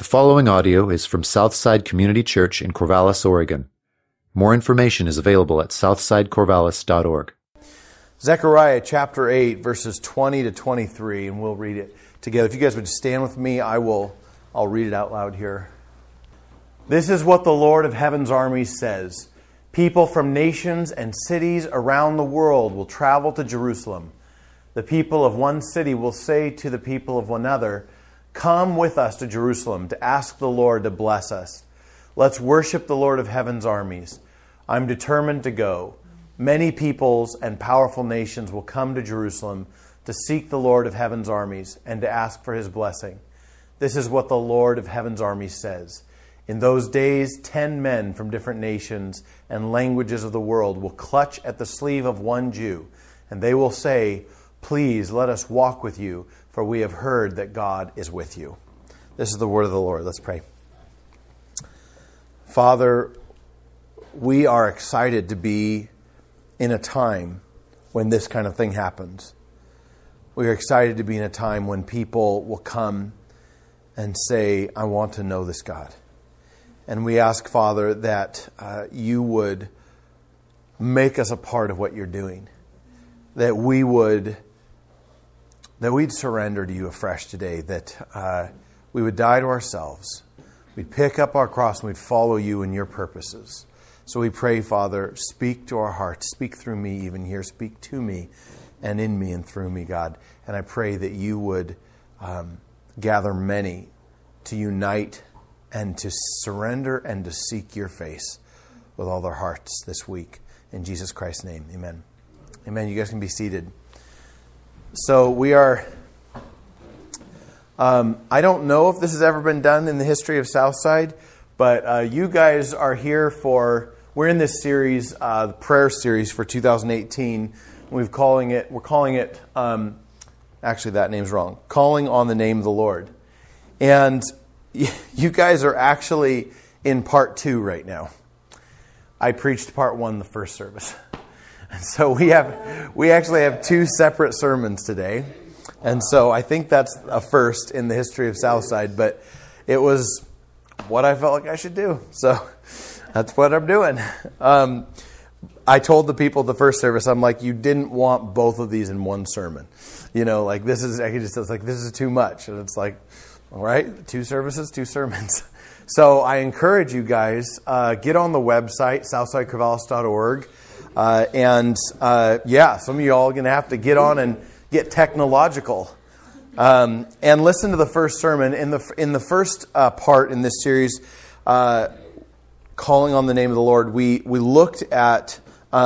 following audio is from Southside Community Church in Corvallis, Oregon. More information is available at southsidecorvallis.org. Zechariah chapter 8, verses 20 to 23, and we'll read it together. If you guys would stand with me, I'll read it out loud here. This is what the Lord of Heaven's armies says. People from nations and cities around the world will travel to Jerusalem. The people of one city will say to the people of another, "Come with us to Jerusalem to ask the Lord to bless us. Let's worship the Lord of Heaven's armies. I'm determined to go. Many peoples and powerful nations will come to Jerusalem to seek the Lord of Heaven's armies and to ask for His blessing. This is what the Lord of Heaven's armies says. In those days, 10 men from different nations and languages of the world will clutch at the sleeve of one Jew, and they will say, 'Please let us walk with you, for we have heard that God is with you.'" This is the word of the Lord. Let's pray. Father, we are excited to be in a time when this kind of thing happens. We are excited to be in a time when people will come and say, "I want to know this God." And we ask, Father, that you would make us a part of what you're doing. That we'd surrender to you afresh today. That we would die to ourselves. We'd pick up our cross and we'd follow you in your purposes. So we pray, Father, speak to our hearts. Speak through me even here. Speak to me and in me and through me, God. And I pray that you would gather many to unite and to surrender and to seek your face with all their hearts this week. In Jesus Christ's name, amen. Amen. You guys can be seated. So we are... I don't know if this has ever been done in the history of Southside, but you guys are here for... We're in this series, the prayer series for 2018. We're calling it, actually that name's wrong, Calling on the Name of the Lord. And you guys are actually in part 2 right now. I preached part 1 the first service. And so we actually have 2 separate sermons today. And so I think that's a first in the history of Southside, but it was what I felt like I should do. So that's what I'm doing. I told the people at the first service, I'm like, you didn't want both of these in one sermon. You know, like this is too much. And it's like, all right, 2 services, 2 sermons. So I encourage you guys, get on the website, southsidecorvallis.org. Some of you all are going to have to get on and get technological. And listen to the first sermon. In the first part in this series, Calling on the Name of the Lord, we looked at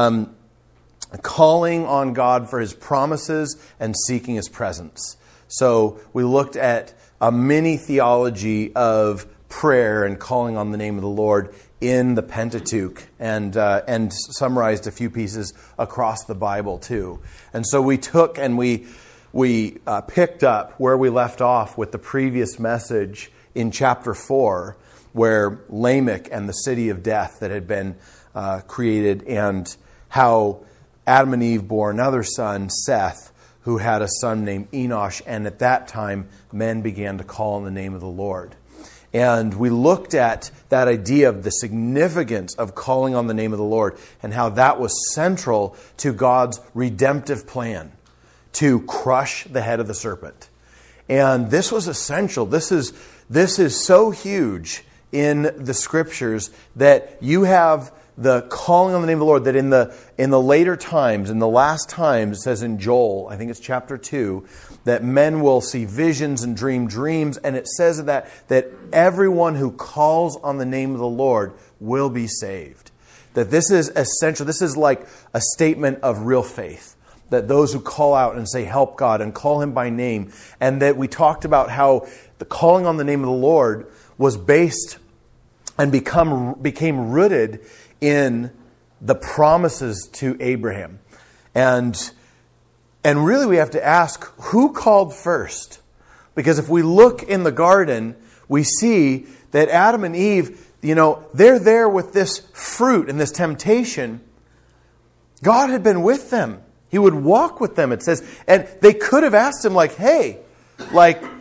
calling on God for His promises and seeking His presence. So we looked at a mini theology of prayer and calling on the name of the Lord in the Pentateuch, and summarized a few pieces across the Bible too. And so we took and we picked up where we left off with the previous message in chapter 4, where Lamech and the city of death that had been created, and how Adam and Eve bore another son, Seth, who had a son named Enosh, and at that time men began to call on the name of the Lord. And we looked at that idea of the significance of calling on the name of the Lord and how that was central to God's redemptive plan to crush the head of the serpent. And this was essential. This is so huge in the Scriptures that you have the calling on the name of the Lord, that in the later times, in the last times, it says in Joel, I think it's chapter 2, that men will see visions and dream dreams, and it says that everyone who calls on the name of the Lord will be saved. That this is essential. This is like a statement of real faith. That those who call out and say, "Help God," and call Him by name, and that we talked about how the calling on the name of the Lord was based and became rooted in the promises to Abraham. And really we have to ask, who called first? Because if we look in the garden, we see that Adam and Eve, they're there with this fruit and this temptation. God had been with them. He would walk with them, it says. And they could have asked Him, like, "Hey,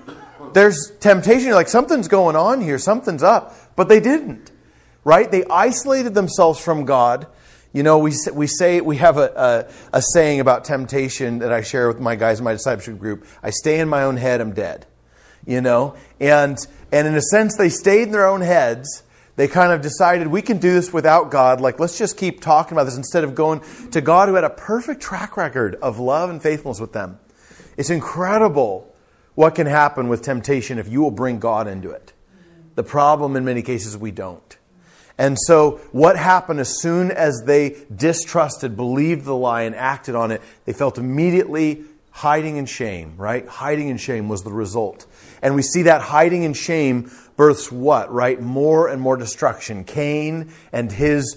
there's temptation. You're like, something's going on here. Something's up. But they didn't. Right? They isolated themselves from God. You know, we have a saying about temptation that I share with my guys in my discipleship group. I stay in my own head, I'm dead. You know? And in a sense, they stayed in their own heads. They kind of decided, we can do this without God. Like, let's just keep talking about this instead of going to God, who had a perfect track record of love and faithfulness with them. It's incredible what can happen with temptation if you will bring God into it. The problem in many cases, we don't. And so what happened as soon as they distrusted, believed the lie, and acted on it, they felt immediately hiding in shame, right? Hiding in shame was the result. And we see that hiding in shame births what, right? More and more destruction. Cain and his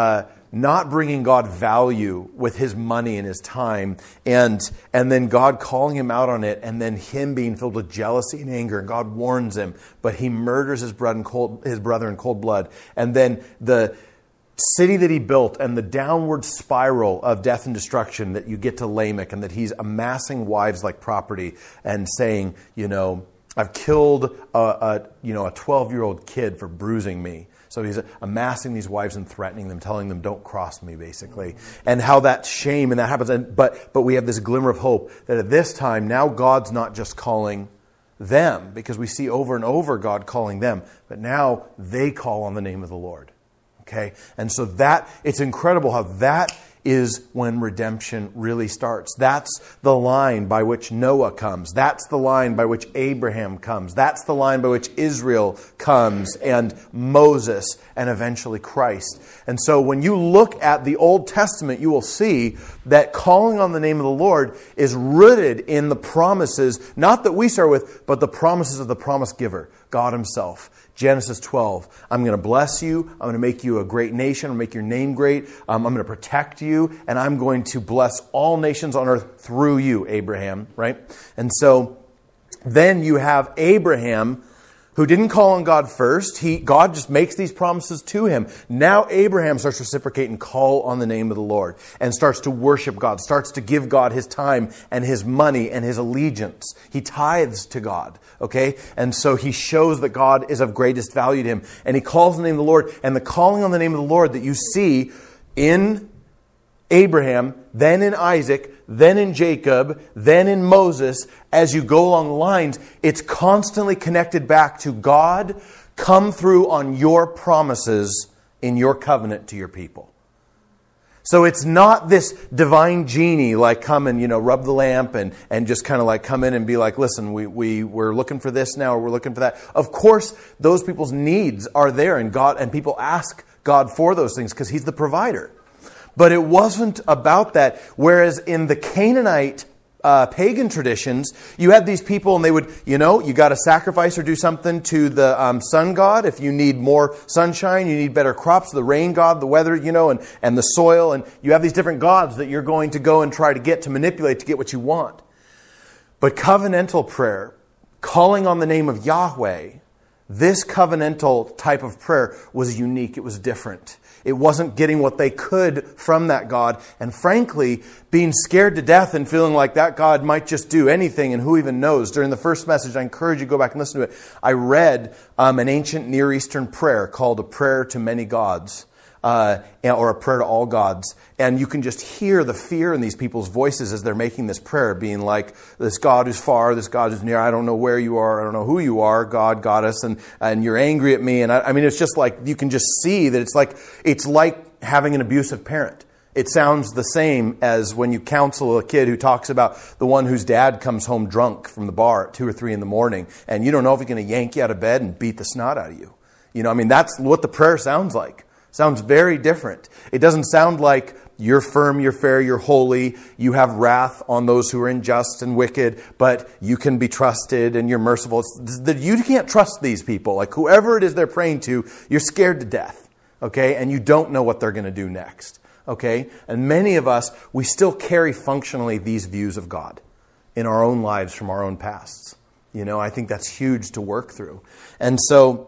not bringing God value with his money and his time, and then God calling him out on it, and then him being filled with jealousy and anger, and God warns him, but he murders his brother in cold blood. And then the city that he built and the downward spiral of death and destruction that you get to Lamech, and that he's amassing wives like property and saying, you know, I've killed a 12-year-old kid for bruising me. So he's amassing these wives and threatening them, telling them, don't cross me, basically. And how that shame and that happens. But we have this glimmer of hope that at this time, now God's not just calling them, because we see over and over God calling them, but now they call on the name of the Lord. Okay? And so it's incredible how that is when redemption really starts. That's the line by which Noah comes. That's the line by which Abraham comes. That's the line by which Israel comes, and Moses, and eventually Christ. And so when you look at the Old Testament, you will see that calling on the name of the Lord is rooted in the promises, not that we start with, but the promises of the promise giver, God himself. Genesis 12, I'm going to bless you. I'm going to make you a great nation. I'm going to make your name great. I'm going to protect you. And I'm going to bless all nations on earth through you, Abraham. Right? And so then you have Abraham, who didn't call on God first. God just makes these promises to him. Now Abraham starts to reciprocate and call on the name of the Lord, and starts to worship God, starts to give God his time and his money and his allegiance. He tithes to God. Okay? And so he shows that God is of greatest value to him. And he calls on the name of the Lord. And the calling on the name of the Lord that you see in Abraham, then in Isaac, then in Jacob, then in Moses, as you go along the lines, it's constantly connected back to God, come through on your promises in your covenant to your people. So it's not this divine genie like come and, rub the lamp and just kind of like come in and be like, listen, we're looking for this now, or we're looking for that. Of course, those people's needs are there, and people ask God for those things because he's the provider. But it wasn't about that. Whereas in the Canaanite pagan traditions, you had these people, and they would, you got to sacrifice or do something to the sun god. If you need more sunshine, you need better crops, the rain god, the weather, and the soil. And you have these different gods that you're going to go and try to get to manipulate to get what you want. But covenantal prayer, calling on the name of Yahweh, this covenantal type of prayer was unique. It was different. It wasn't getting what they could from that God. And frankly, being scared to death and feeling like that God might just do anything, and who even knows. During the first message, I encourage you to go back and listen to it. I read an ancient Near Eastern prayer called A Prayer to Many Gods, or A Prayer to All Gods. And you can just hear the fear in these people's voices as they're making this prayer, being like, this God who's far, this God who's near, I don't know where you are, I don't know who you are, God, goddess, and you're angry at me. And I mean, it's just like, you can just see that it's like having an abusive parent. It sounds the same as when you counsel a kid who talks about the one whose dad comes home drunk from the bar at 2 or 3 in the morning, and you don't know if he's going to yank you out of bed and beat the snot out of you. That's what the prayer sounds like. Sounds very different. It doesn't sound like you're firm, you're fair, you're holy, you have wrath on those who are unjust and wicked, but you can be trusted and you're merciful. You can't trust these people. Like whoever it is they're praying to, you're scared to death. Okay? And you don't know what they're going to do next. Okay? And many of us, we still carry functionally these views of God in our own lives from our own pasts. I think that's huge to work through. And so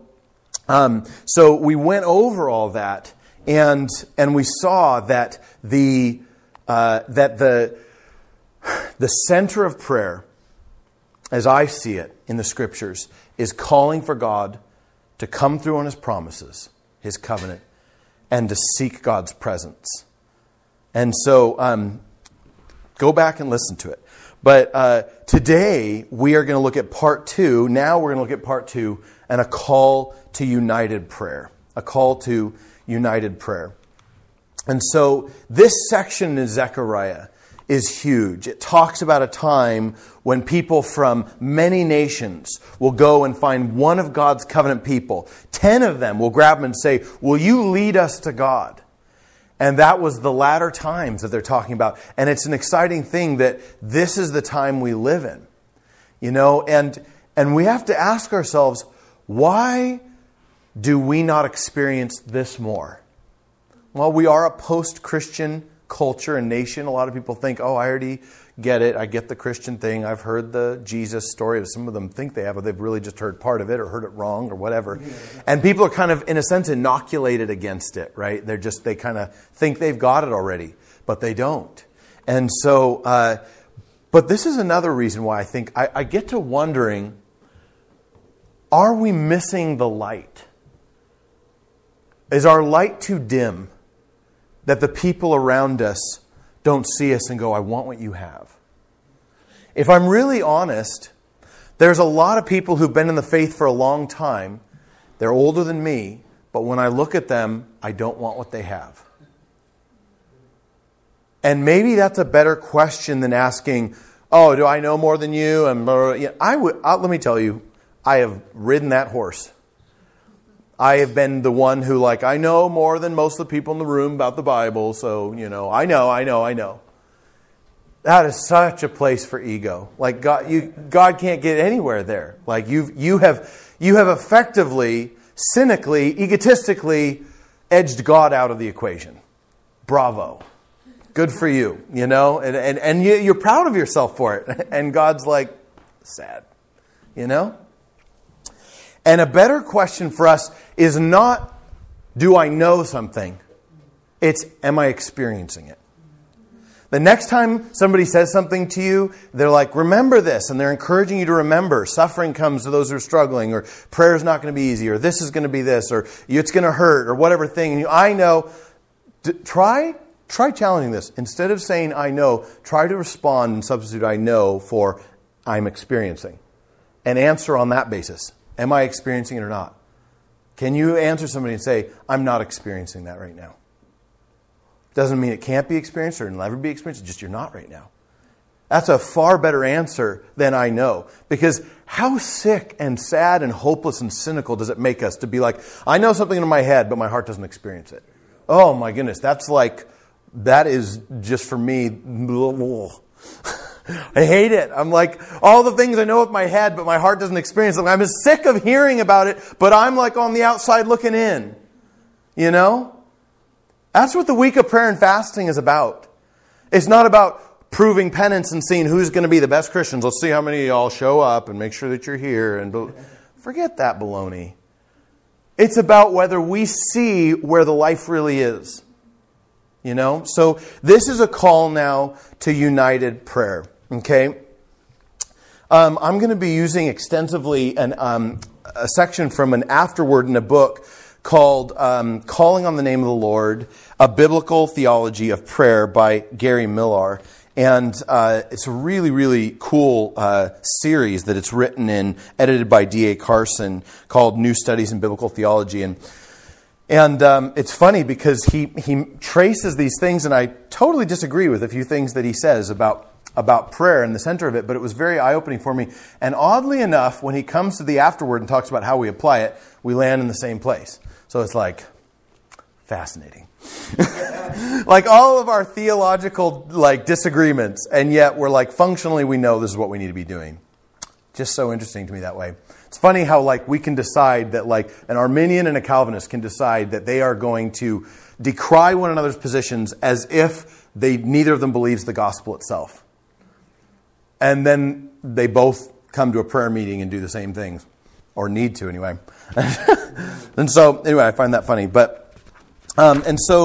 we went over all that, and we saw that the center of prayer, as I see it, in the Scriptures is calling for God to come through on His promises, His covenant, and to seek God's presence. And so go back and listen to it. But today we are going to look at part 2. Now we're going to look at part 2 and a call to united prayer. A call to united prayer. And so this section in Zechariah is huge. It talks about a time when people from many nations will go and find one of God's covenant people. 10 of them will grab him and say, will you lead us to God? And that was the latter times that they're talking about. And it's an exciting thing that this is the time we live in. You know, and we have to ask ourselves, why do we not experience this more? Well, we are a post-Christian culture and nation. A lot of people think, oh, I already get it. I get the Christian thing. I've heard the Jesus story. Some of them think they have, but they've really just heard part of it or heard it wrong or whatever. Yeah. And people are kind of, in a sense, inoculated against it, right? They kind of think they've got it already, but they don't. And so, but this is another reason why I think I get to wondering, are we missing the light? Is our light too dim that the people around us don't see us and go, I want what you have? If I'm really honest, there's a lot of people who've been in the faith for a long time. They're older than me, but when I look at them, I don't want what they have. And maybe that's a better question than asking, oh, do I know more than you? And let me tell you, I have ridden that horse. I have been the one who, I know more than most of the people in the room about the Bible, so, I know. That is such a place for ego. God can't get anywhere there. You have effectively, cynically, egotistically edged God out of the equation. Bravo. Good for you, and you're proud of yourself for it. And God's sad, And a better question for us is not, do I know something? It's, am I experiencing it? The next time somebody says something to you, they're like, remember this. And they're encouraging you to remember. Suffering comes to those who are struggling, or prayer is not going to be easy, or this is going to be this, or it's going to hurt, or whatever thing. And I know. Try challenging this. Instead of saying, I know, try to respond and substitute I know for I'm experiencing. And answer on that basis. Am I experiencing it or not? Can you answer somebody and say, I'm not experiencing that right now? Doesn't mean it can't be experienced or it'll never be experienced. It's just you're not right now. That's a far better answer than I know. Because how sick and sad and hopeless and cynical does it make us to be like, I know something in my head, but my heart doesn't experience it. Oh my goodness, that is just for me. I hate it. I'm like, all the things I know with my head, but my heart doesn't experience them. I'm sick of hearing about it, but I'm on the outside looking in. That's what the week of prayer and fasting is about. It's not about proving penance and seeing who's going to be the best Christians. Let's see how many of y'all show up and make sure that you're here. And forget that baloney. It's about whether we see where the life really is. So this is a call now to united prayer. Okay? I'm going to be using extensively a section from an afterword in a book called Calling on the Name of the Lord, A Biblical Theology of Prayer by Gary Millar. And it's a really, really cool series that it's written in, edited by D.A. Carson, called New Studies in Biblical Theology. And it's funny because he traces these things, and I totally disagree with a few things that he says about prayer in the center of it, but it was very eye-opening for me. And oddly enough, when he comes to the afterword and talks about how we apply it, we land in the same place. So it's fascinating. All of our theological disagreements, and yet we're functionally we know this is what we need to be doing. Just so interesting to me that way. It's funny how we can decide that an Arminian and a Calvinist can decide that they are going to decry one another's positions as if neither of them believes the gospel itself. And then they both come to a prayer meeting and do the same things. Or need to anyway. And so anyway, I find that funny. But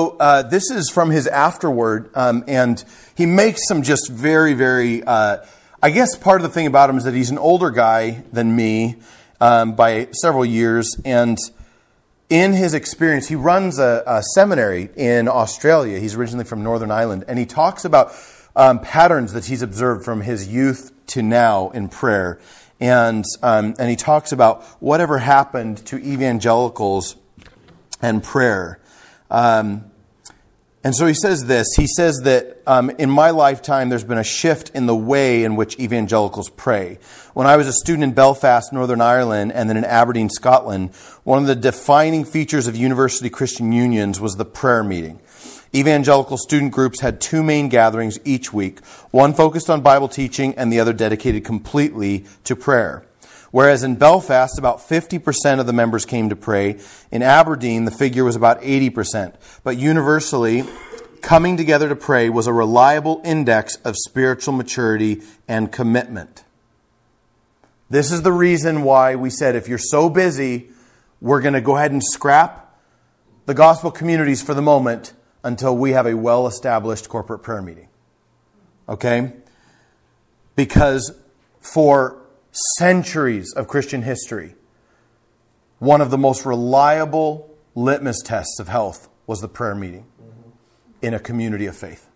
this is from his afterword, and he makes some just very, very I guess part of the thing about him is that he's an older guy than me by several years, and in his experience, he runs a seminary in Australia. He's originally from Northern Ireland, and he talks about patterns that he's observed from his youth to now in prayer. And he talks about whatever happened to evangelicals and prayer. And so he says this. He says that in my lifetime, there's been a shift in the way in which evangelicals pray. When I was a student in Belfast, Northern Ireland, and then in Aberdeen, Scotland, one of the defining features of university Christian unions was the prayer meeting. Evangelical student groups had two main gatherings each week, one focused on Bible teaching and the other dedicated completely to prayer. Whereas in Belfast, about 50% of the members came to pray. In Aberdeen, the figure was about 80%. But universally, coming together to pray was a reliable index of spiritual maturity and commitment. This is the reason why we said, if you're so busy, we're going to go ahead and scrap the gospel communities for the moment until we have a well-established corporate prayer meeting. Okay? Because for centuries of Christian history, one of the most reliable litmus tests of health was the prayer meeting in a community of faith.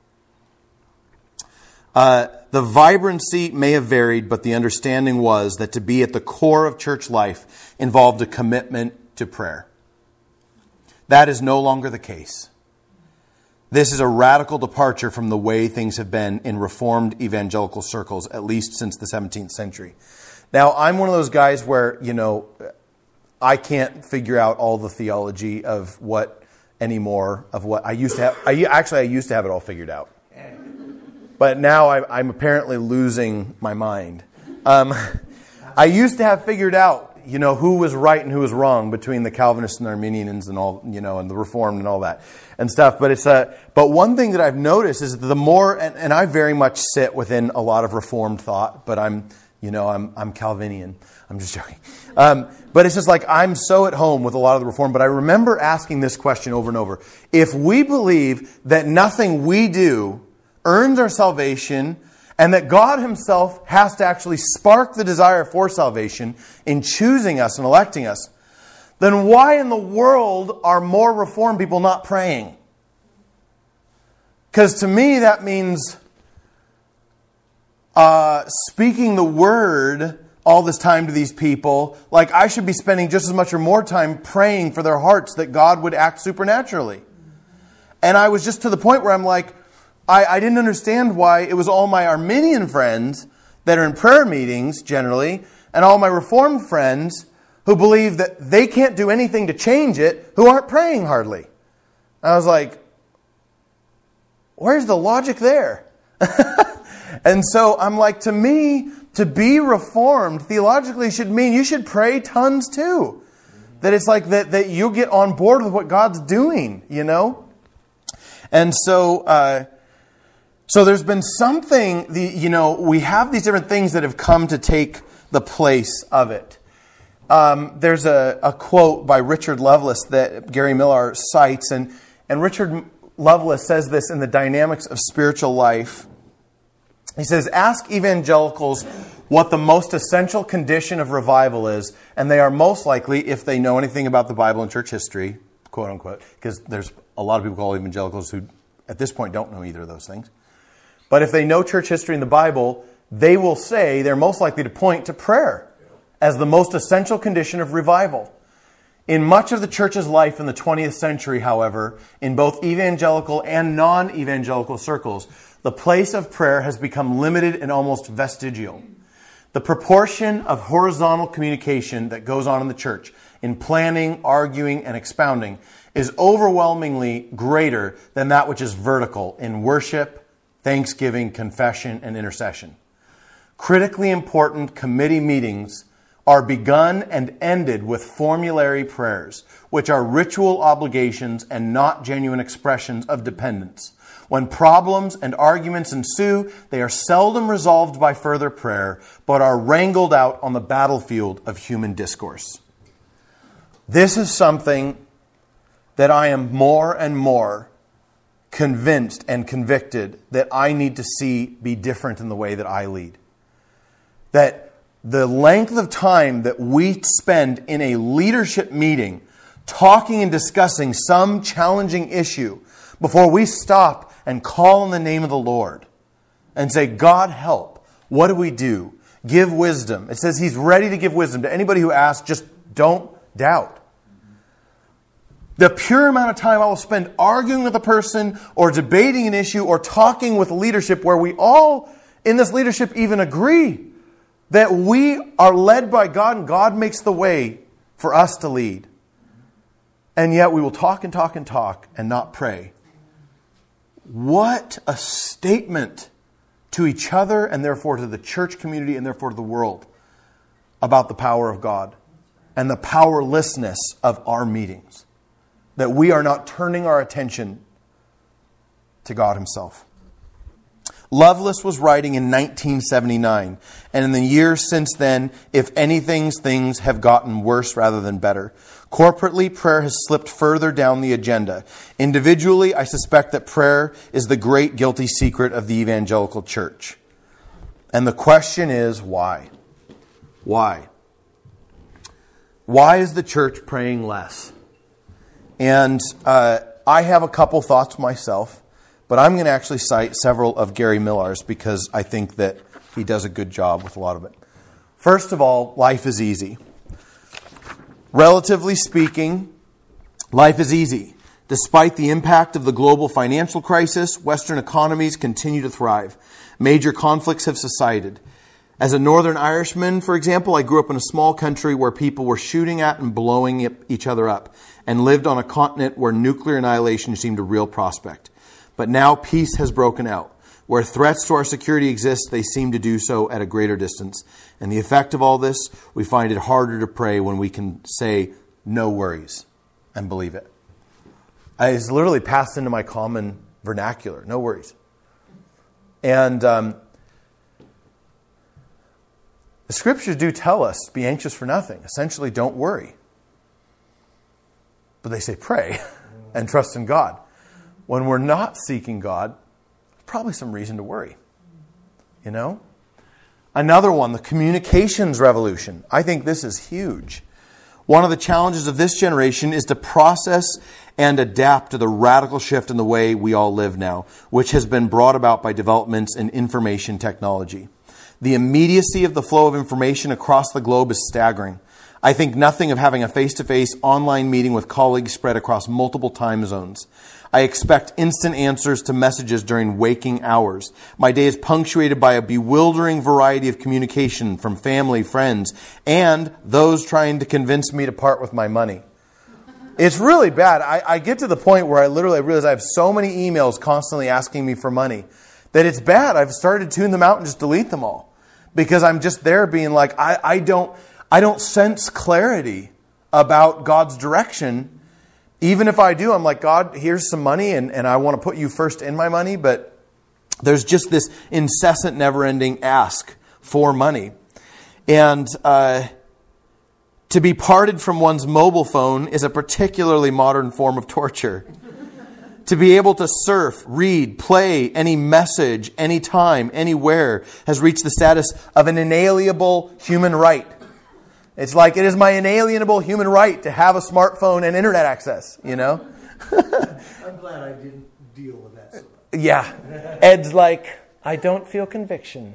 The vibrancy may have varied, but the understanding was that to be at the core of church life involved a commitment to prayer. That is no longer the case. This is a radical departure from the way things have been in Reformed evangelical circles, at least since the 17th century. Now, I'm one of those guys where, I can't figure out all the theology of what anymore, of what I used to have. I used to have it all figured out. But now I'm apparently losing my mind. I used to have figured out, who was right and who was wrong between the Calvinists and the Arminians and all, and the Reformed and all that and stuff. But but one thing that I've noticed is that the more, and I very much sit within a lot of Reformed thought, but I'm Calvinian. I'm just joking. But it's just like I'm so at home with a lot of the Reformed. But I remember asking this question over and over. If we believe that nothing we do earns our salvation, and that God himself has to actually spark the desire for salvation in choosing us and electing us, then why in the world are more Reformed people not praying? Because to me that means speaking the word all this time to these people, like I should be spending just as much or more time praying for their hearts that God would act supernaturally. And I was just to the point where I'm like, I didn't understand why it was all my Arminian friends that are in prayer meetings generally, and all my Reformed friends who believe that they can't do anything to change it, who aren't praying hardly. I was like, where's the logic there? And so I'm like, to me, to be Reformed theologically should mean you should pray tons too. That it's like that you'll get on board with what God's doing, And so there's been something, we have these different things that have come to take the place of it. There's a quote by Richard Lovelace that Gary Millar cites, and Richard Lovelace says this in The Dynamics of Spiritual Life. He says, ask evangelicals what the most essential condition of revival is, and they are most likely, if they know anything about the Bible and church history, quote unquote, because there's a lot of people call evangelicals who at this point don't know either of those things. But if they know church history in the Bible, they will say they're most likely to point to prayer as the most essential condition of revival. In much of the church's life in the 20th century, however, in both evangelical and non-evangelical circles, the place of prayer has become limited and almost vestigial. The proportion of horizontal communication that goes on in the church, in planning, arguing, and expounding, is overwhelmingly greater than that which is vertical in worship, thanksgiving, confession, and intercession. Critically important committee meetings are begun and ended with formulary prayers, which are ritual obligations and not genuine expressions of dependence. When problems and arguments ensue, they are seldom resolved by further prayer, but are wrangled out on the battlefield of human discourse. This is something that I am more and more convinced and convicted that I need to see be different in the way that I lead. that the length of time that we spend in a leadership meeting talking and discussing some challenging issue before we stop and call on the name of the Lord and say, God, help. What do we do? Give wisdom. It says He's ready to give wisdom to anybody who asks. Just don't doubt. The pure amount of time I will spend arguing with a person or debating an issue or talking with leadership where we all in this leadership even agree that we are led by God and God makes the way for us to lead. And yet we will talk and talk and talk and not pray. What a statement to each other and therefore to the church community and therefore to the world about the power of God and the powerlessness of our meetings. That we are not turning our attention to God Himself. Lovelace was writing in 1979, and in the years since then, if anything, things have gotten worse rather than better. Corporately, prayer has slipped further down the agenda. Individually, I suspect that prayer is the great guilty secret of the evangelical church. And the question is, why? Why? Why is the church praying less? And I have a couple thoughts myself. But I'm going to actually cite several of Gary Millar's because I think that he does a good job with a lot of it. First of all, life is easy. Relatively speaking, life is easy. Despite the impact of the global financial crisis, Western economies continue to thrive. Major conflicts have subsided. As a Northern Irishman, for example, I grew up in a small country where people were shooting at and blowing each other up and lived on a continent where nuclear annihilation seemed a real prospect. But now peace has broken out. Where threats to our security exist, they seem to do so at a greater distance. And the effect of all this, we find it harder to pray when we can say, no worries, and believe it. It's literally passed into my common vernacular, no worries. And the Scriptures do tell us, be anxious for nothing. Essentially, don't worry. But they say pray and trust in God. When we're not seeking God, there's probably some reason to worry. You know? Another one, the communications revolution. I think this is huge. One of the challenges of this generation is to process and adapt to the radical shift in the way we all live now, which has been brought about by developments in information technology. The immediacy of the flow of information across the globe is staggering. I think nothing of having a face-to-face online meeting with colleagues spread across multiple time zones. I expect instant answers to messages during waking hours. My day is punctuated by a bewildering variety of communication from family, friends, and those trying to convince me to part with my money. It's really bad. I get to the point where I realize I have so many emails constantly asking me for money that it's bad. I've started to tune them out and just delete them all because I'm just there being like, I don't sense clarity about God's direction. Even if I do, I'm like, God, here's some money and I want to put you first in my money. But there's just this incessant, never-ending ask for money. And to be parted from one's mobile phone is a particularly modern form of torture. To be able to surf, read, play any message, anytime, anywhere has reached the status of an inalienable human right. It's like it is my inalienable human right to have a smartphone and internet access, you know? I'm glad I didn't deal with that so much. Yeah. Ed's like, I don't feel conviction.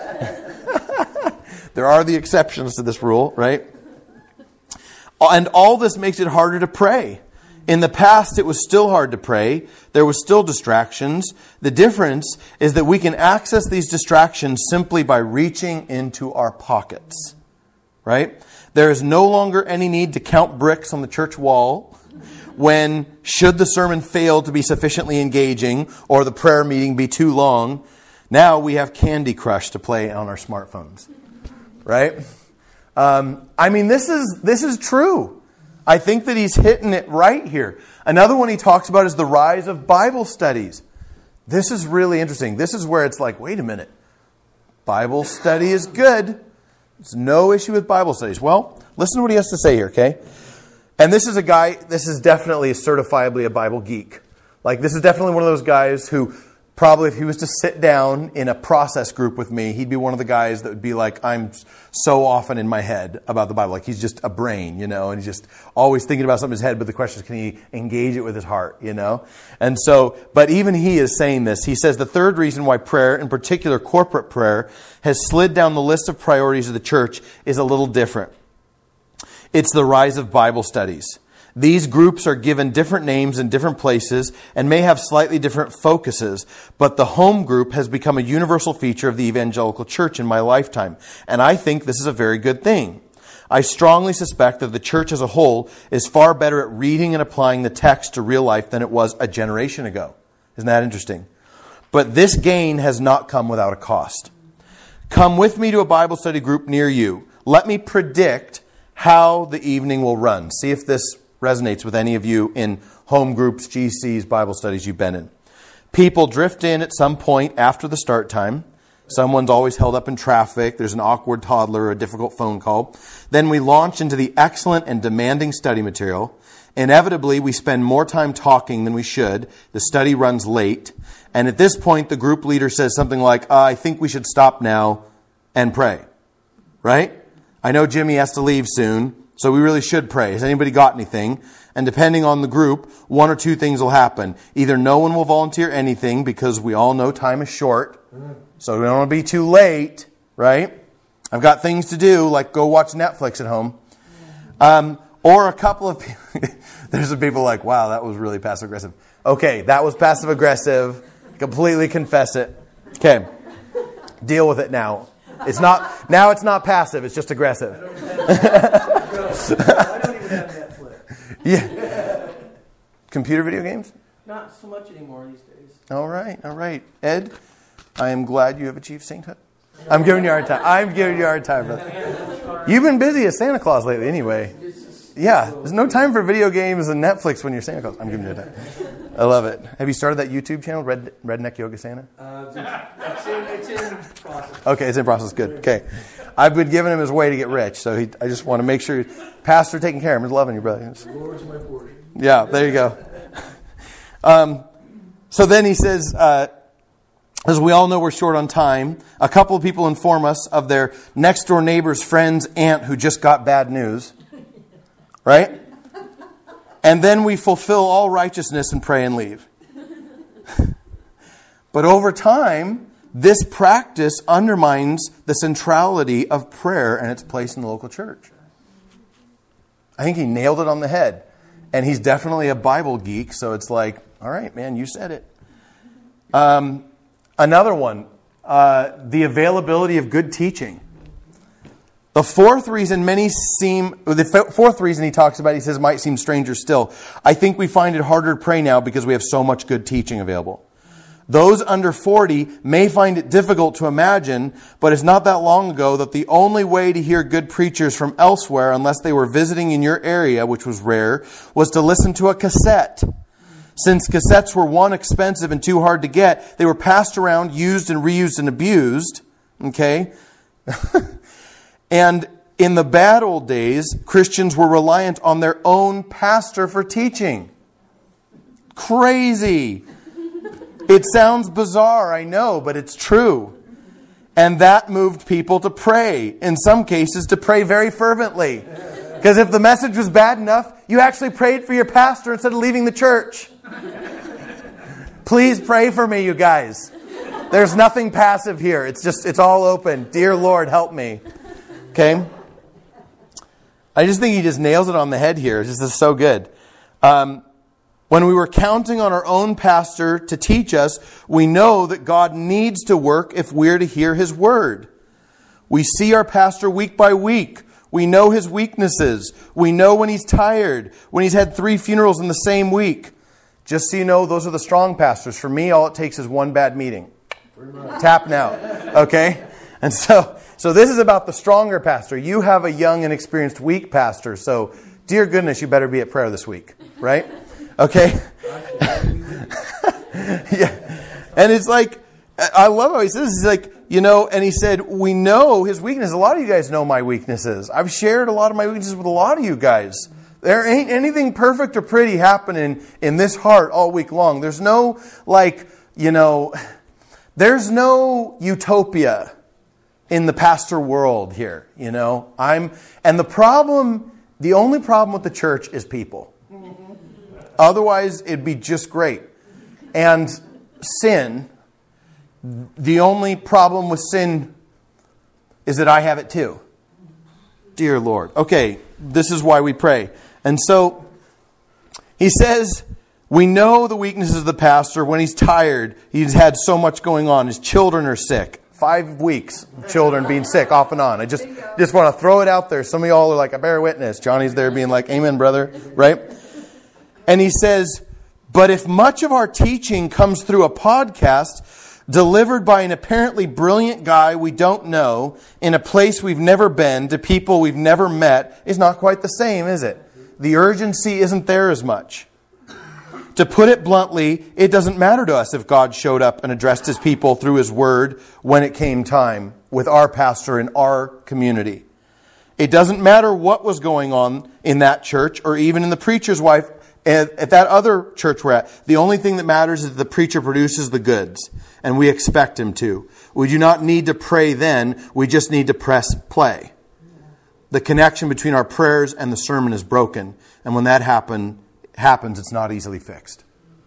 There are the exceptions to this rule, right? And all this makes it harder to pray. In the past, it was still hard to pray. There was still distractions. The difference is that we can access these distractions simply by reaching into our pockets. Right? There is no longer any need to count bricks on the church wall when, should the sermon fail to be sufficiently engaging or the prayer meeting be too long, now we have Candy Crush to play on our smartphones. Right? This is true. I think that he's hitting it right here. Another one he talks about is the rise of Bible studies. This is really interesting. This is where it's like, wait a minute. Bible study is good. There's no issue with Bible studies. Well, listen to what he has to say here, okay? And this is a guy, this is definitely certifiably a Bible geek. Like, this is definitely one of those guys who Probably if he was to sit down in a process group with me, he'd be one of the guys that would be like, I'm so often in my head about the Bible. Like he's just a brain, and he's just always thinking about something in his head. But the question is, can he engage it with his heart, And so, but even he is saying this. He says the third reason why prayer, in particular corporate prayer, has slid down the list of priorities of the church is a little different. It's the rise of Bible studies. These groups are given different names in different places and may have slightly different focuses, but the home group has become a universal feature of the evangelical church in my lifetime, and I think this is a very good thing. I strongly suspect that the church as a whole is far better at reading and applying the text to real life than it was a generation ago. Isn't that interesting? But this gain has not come without a cost. Come with me to a Bible study group near you. Let me predict how the evening will run. See if this resonates with any of you in home groups, GCs, Bible studies you've been in. People drift in at some point after the start time. Someone's always held up in traffic. There's an awkward toddler or a difficult phone call. Then we launch into the excellent and demanding study material. Inevitably, we spend more time talking than we should. The study runs late. And at this point, the group leader says something like, I think we should stop now and pray. Right? I know Jimmy has to leave soon, so we really should pray. Has anybody got anything? And depending on the group, one or two things will happen. Either no one will volunteer anything because we all know time is short, so we don't want to be too late, right? I've got things to do, like go watch Netflix at home. Or a couple of people, there's some people like, wow, that was really passive-aggressive. Okay, that was passive-aggressive. Completely confess it. Okay, deal with it now. It's not passive, it's just aggressive. I don't even have Netflix. Yeah. Computer video games? Not so much anymore these days. All right. Ed, I am glad you have achieved sainthood. I'm giving you a hard time. Brother. You've been busy as Santa Claus lately anyway. Yeah, there's no time for video games and Netflix when you're Santa Claus. I'm giving you a time. I love it. Have you started that YouTube channel, Redneck Yoga Santa? It's in process. Okay, it's in process. Good. Okay. I've been giving him his way to get rich, so I just want to make sure. Pastor taking care of him. He's loving you, brother. The Lord's my portion. Yeah, there you go. So then he says, as we all know we're short on time, a couple of people inform us of their next door neighbor's friend's aunt who just got bad news. Right? And then we fulfill all righteousness and pray and leave. But over time, this practice undermines the centrality of prayer and its place in the local church. I think he nailed it on the head. And he's definitely a Bible geek, so it's like, all right, man, you said it. Another one, the availability of good teaching. The fourth reason he talks about, he says, might seem stranger still. I think we find it harder to pray now because we have so much good teaching available. Those under 40 may find it difficult to imagine, but it's not that long ago that the only way to hear good preachers from elsewhere, unless they were visiting in your area, which was rare, was to listen to a cassette. Since cassettes were, one, expensive and two, hard to get, they were passed around, used and reused and abused. Okay? And in the bad old days, Christians were reliant on their own pastor for teaching. Crazy. It sounds bizarre, I know, but it's true. And that moved people to pray. In some cases, to pray very fervently. Because if the message was bad enough, you actually prayed for your pastor instead of leaving the church. Please pray for me, you guys. There's nothing passive here. It's all open. Dear Lord, help me. Okay? I just think he just nails it on the head here. This is so good. When we were counting on our own pastor to teach us, we know that God needs to work if we're to hear His word. We see our pastor week by week. We know his weaknesses. We know when he's tired, when he's had 3 funerals in the same week. Just so you know, those are the strong pastors. For me, all it takes is one bad meeting. Tapping out. Okay? And so this is about the stronger pastor. You have a young and experienced weak pastor. So, dear goodness, you better be at prayer this week. Right? Okay? Yeah. And it's like, I love how he says, he's like, and he said, we know his weaknesses. A lot of you guys know my weaknesses. I've shared a lot of my weaknesses with a lot of you guys. There ain't anything perfect or pretty happening in this heart all week long. There's no, there's no utopia in the pastor world here, and the only problem with the church is people. Otherwise, it'd be just great. And sin, the only problem with sin is that I have it too. Dear Lord. Okay, this is why we pray. And so, he says, we know the weaknesses of the pastor. When he's tired, he's had so much going on. His children are sick. 5 weeks, children being sick off and on. I just want to throw it out there. Some of y'all are like, I bear witness. Johnny's there being like, amen, brother. Right? And he says, but if much of our teaching comes through a podcast delivered by an apparently brilliant guy we don't know in a place we've never been to people we've never met, it's not quite the same, is it? The urgency isn't there as much. To put it bluntly, it doesn't matter to us if God showed up and addressed His people through His Word when it came time with our pastor in our community. It doesn't matter what was going on in that church or even in the preacher's wife at that other church we're at. The only thing that matters is that the preacher produces the goods, and we expect him to. We do not need to pray then. We just need to press play. The connection between our prayers and the sermon is broken, and when that happens, it's not easily fixed.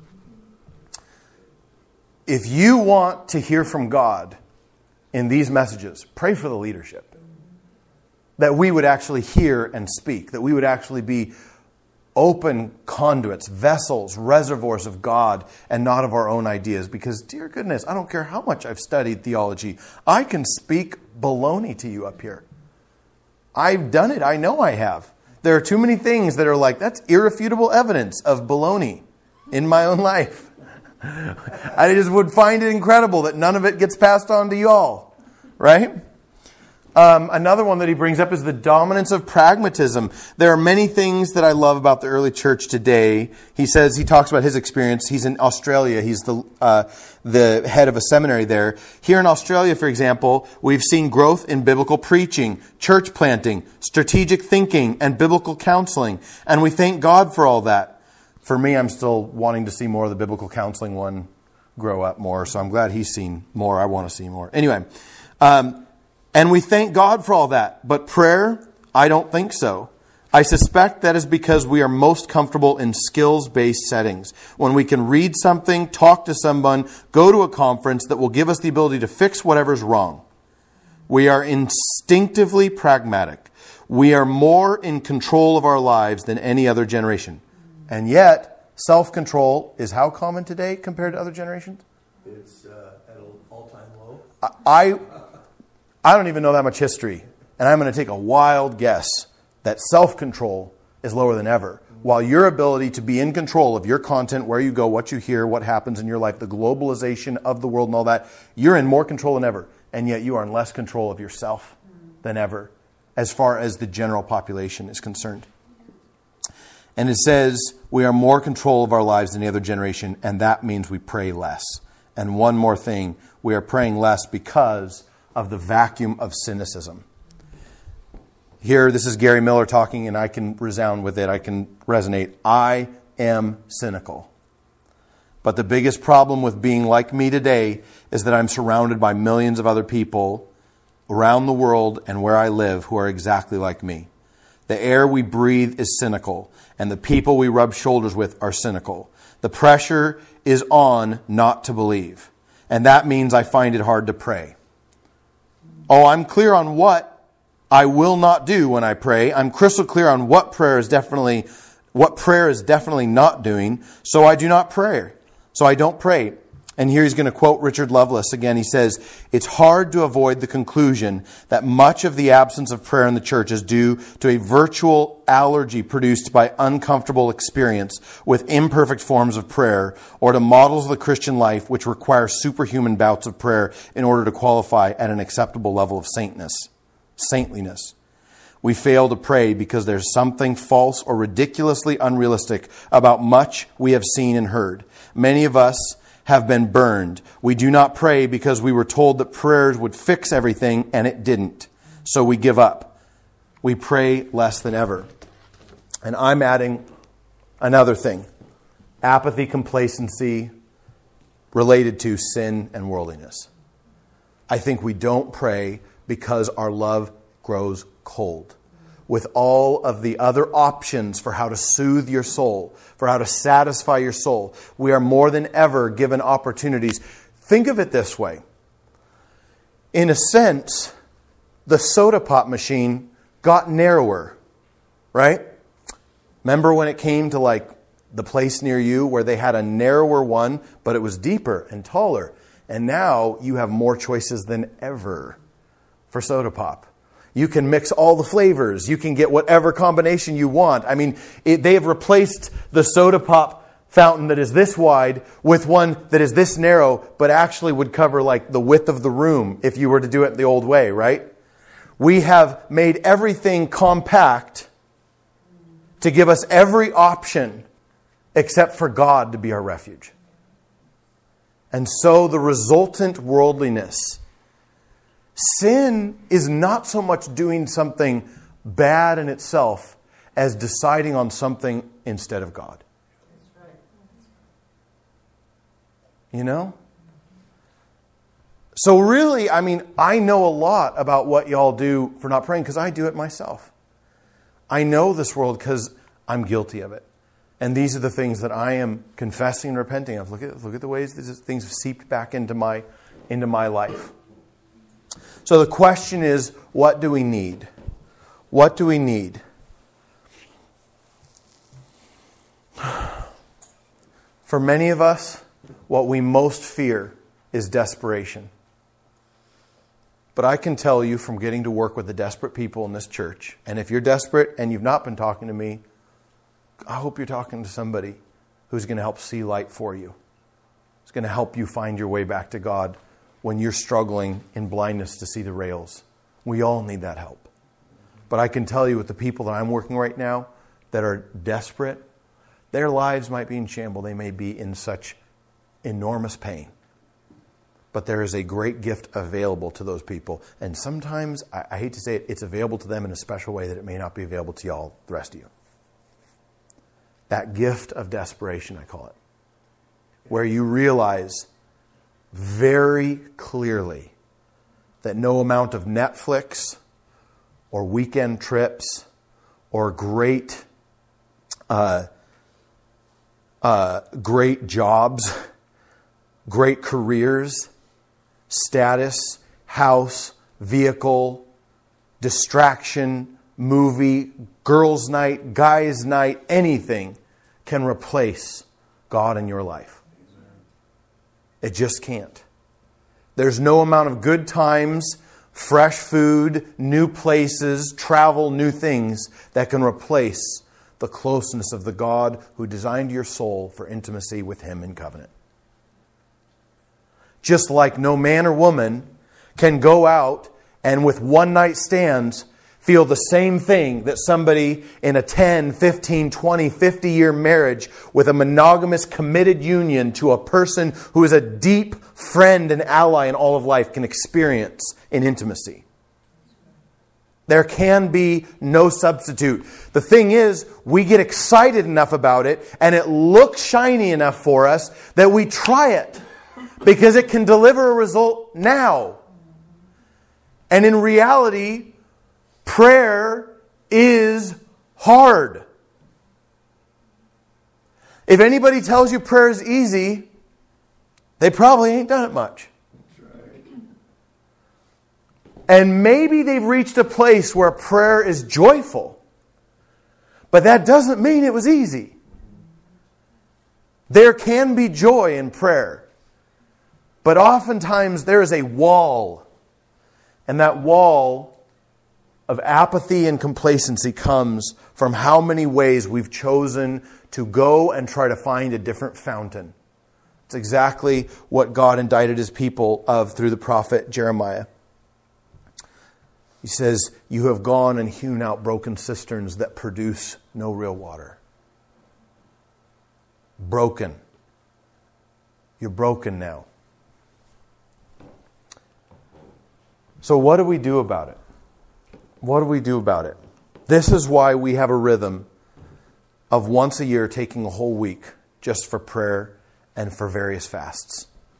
If you want to hear from God in these messages, pray for the leadership. That we would actually hear and speak. That we would actually be open conduits, vessels, reservoirs of God and not of our own ideas. Because, dear goodness, I don't care how much I've studied theology. I can speak baloney to you up here. I've done it. I know I have. There are too many things that are like, that's irrefutable evidence of baloney in my own life. I just would find it incredible that none of it gets passed on to y'all. Right? Another one that he brings up is the dominance of pragmatism. There are many things that I love about the early church today. He talks about his experience. He's in Australia. He's the head of a seminary there. Here in Australia, for example, we've seen growth in biblical preaching, church planting, strategic thinking, and biblical counseling. And we thank God for all that. For me, I'm still wanting to see more of the biblical counseling one grow up more. So I'm glad he's seen more. I want to see more. Anyway, and we thank God for all that. But prayer, I don't think so. I suspect that is because we are most comfortable in skills-based settings. When we can read something, talk to someone, go to a conference that will give us the ability to fix whatever's wrong. We are instinctively pragmatic. We are more in control of our lives than any other generation. And yet, self-control is how common today compared to other generations? It's at an all-time low. I don't even know that much history, and I'm going to take a wild guess that self-control is lower than ever, while your ability to be in control of your content, where you go, what you hear, what happens in your life, the globalization of the world and all that, you're in more control than ever, and yet you are in less control of yourself than ever, as far as the general population is concerned. And it says we are more control of our lives than any other generation, and that means we pray less. And one more thing, we are praying less because of the vacuum of cynicism. Here, this is Gary Miller talking, and I can resound with it. I can resonate. I am cynical. But the biggest problem with being like me today is that I'm surrounded by millions of other people around the world and where I live who are exactly like me. The air we breathe is cynical, and the people we rub shoulders with are cynical. The pressure is on not to believe, and that means I find it hard to pray. Oh, I'm clear on what I will not do when I pray. I'm crystal clear on what prayer is definitely not doing. So I do not pray. So I don't pray. And here he's going to quote Richard Lovelace again. He says, it's hard to avoid the conclusion that much of the absence of prayer in the church is due to a virtual allergy produced by uncomfortable experience with imperfect forms of prayer, or to models of the Christian life which require superhuman bouts of prayer in order to qualify at an acceptable level of saintliness. We fail to pray because there's something false or ridiculously unrealistic about much we have seen and heard. Many of us have been burned. We do not pray because we were told that prayers would fix everything, and it didn't. So we give up. We pray less than ever. And I'm adding another thing. Apathy, complacency, related to sin and worldliness. I think we don't pray because our love grows cold. With all of the other options for how to soothe your soul, for how to satisfy your soul, we are more than ever given opportunities. Think of it this way. In a sense, the soda pop machine got narrower, right? Remember when it came to like the place near you where they had a narrower one, but it was deeper and taller. And now you have more choices than ever for soda pop. You can mix all the flavors. You can get whatever combination you want. I mean, they have replaced the soda pop fountain that is this wide with one that is this narrow, but actually would cover like the width of the room if you were to do it the old way, right? We have made everything compact to give us every option except for God to be our refuge. And so the resultant worldliness. Sin is not so much doing something bad in itself as deciding on something instead of God. You know? So really, I mean, I know a lot about what y'all do for not praying because I do it myself. I know this world because I'm guilty of it. And these are the things that I am confessing and repenting of. Look at the ways these things have seeped back into my life. So the question is, what do we need? What do we need? For many of us, what we most fear is desperation. But I can tell you from getting to work with the desperate people in this church, and if you're desperate and you've not been talking to me, I hope you're talking to somebody who's going to help see light for you. It's going to help you find your way back to God when you're struggling in blindness to see the rails. We all need that help. But I can tell you with the people that I'm working right now that are desperate, their lives might be in shambles. They may be in such enormous pain. But there is a great gift available to those people. And sometimes, I hate to say it, it's available to them in a special way that it may not be available to y'all, the rest of you. That gift of desperation, I call it. Where you realize very clearly that no amount of Netflix or weekend trips or great jobs, great careers, status, house, vehicle, distraction, movie, girls' night, guys' night, anything can replace God in your life. It just can't. There's no amount of good times, fresh food, new places, travel, new things that can replace the closeness of the God who designed your soul for intimacy with Him in covenant. Just like no man or woman can go out and with one night stands feel the same thing that somebody in a 10, 15, 20, 50-year marriage with a monogamous committed union to a person who is a deep friend and ally in all of life can experience in intimacy. There can be no substitute. The thing is, we get excited enough about it and it looks shiny enough for us that we try it because it can deliver a result now. And in reality, prayer is hard. If anybody tells you prayer is easy, they probably ain't done it much. And maybe they've reached a place where prayer is joyful. But that doesn't mean it was easy. There can be joy in prayer. But oftentimes there is a wall. And that wall of apathy and complacency comes from how many ways we've chosen to go and try to find a different fountain. It's exactly what God indicted His people of through the prophet Jeremiah. He says, "You have gone and hewn out broken cisterns that produce no real water." Broken. You're broken now. So what do we do about it? What do we do about it? This is why we have a rhythm of once a year taking a whole week just for prayer and for various fasts.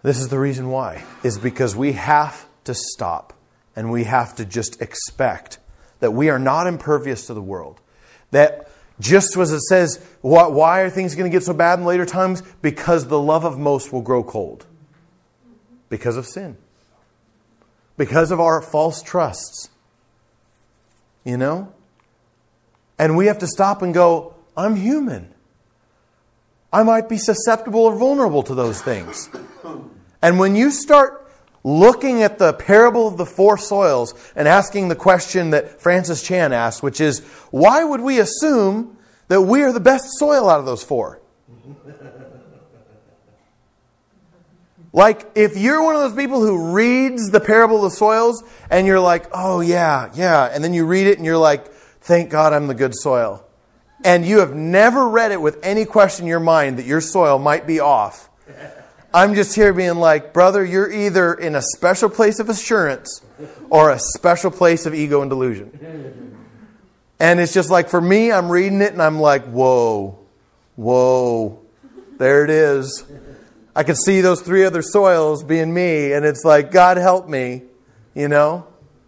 This is the reason why, is because we have to stop and we have to just expect that we are not impervious to the world. That just as it says, why are things going to get so bad in later times? Because the love of most will grow cold. Because of sin. Because of our false trusts. You know? And we have to stop and go, I'm human. I might be susceptible or vulnerable to those things. And when you start looking at the parable of the four soils and asking the question that Francis Chan asked, which is, why would we assume that we are the best soil out of those four? Like, if you're one of those people who reads the parable of the soils and you're like, oh yeah, and then you read it and you're like, thank God I'm the good soil. And you have never read it with any question in your mind that your soil might be off. I'm just here being like, brother, you're either in a special place of assurance or a special place of ego and delusion. And it's just like, for me, I'm reading it and I'm like, whoa, there it is. I can see those three other soils being me, and it's like, God help me, you know?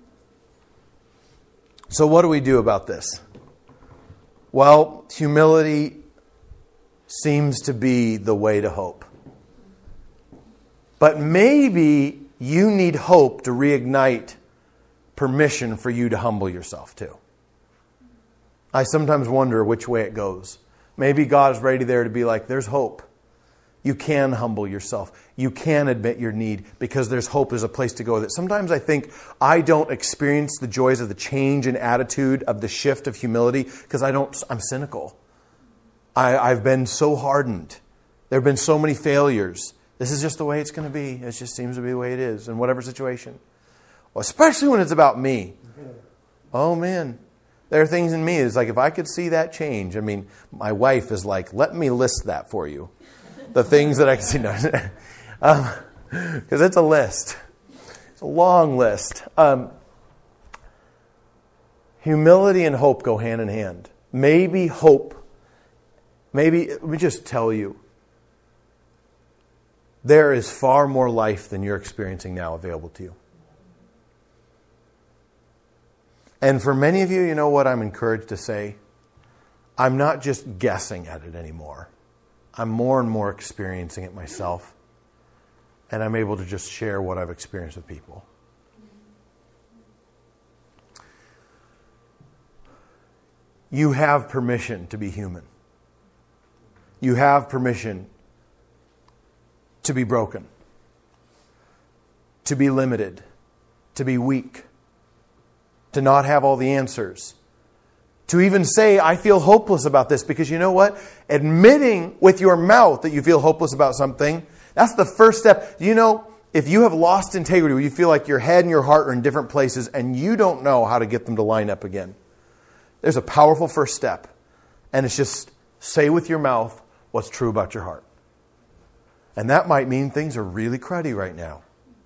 So what do we do about this? Well, humility seems to be the way to hope. But maybe you need hope to reignite permission for you to humble yourself too. I sometimes wonder which way it goes. Maybe God is ready there to be like, there's hope. You can humble yourself. You can admit your need because there's hope. There's a place to go with it. Sometimes I think I don't experience the joys of the change in attitude, of the shift of humility, because I'm cynical. I've been so hardened. There have been so many failures. This is just the way it's going to be. It just seems to be the way it is in whatever situation. Well, especially when it's about me. Oh man. There are things in me. It's like, if I could see that change. I mean, my wife is like, let me list that for you. The things that I can see. Because it's a list. It's a long list. Humility and hope go hand in hand. Let me just tell you, there is far more life than you're experiencing now available to you. And for many of you, you know what I'm encouraged to say? I'm not just guessing at it anymore. I'm more and more experiencing it myself. And I'm able to just share what I've experienced with people. You have permission to be human. You have permission to be broken, to be limited, to be weak, to not have all the answers, to even say, I feel hopeless about this. Because you know what? Admitting with your mouth that you feel hopeless about something, that's the first step. You know, if you have lost integrity, where you feel like your head and your heart are in different places and you don't know how to get them to line up again, there's a powerful first step. And it's just say with your mouth what's true about your heart. And that might mean things are really cruddy right now.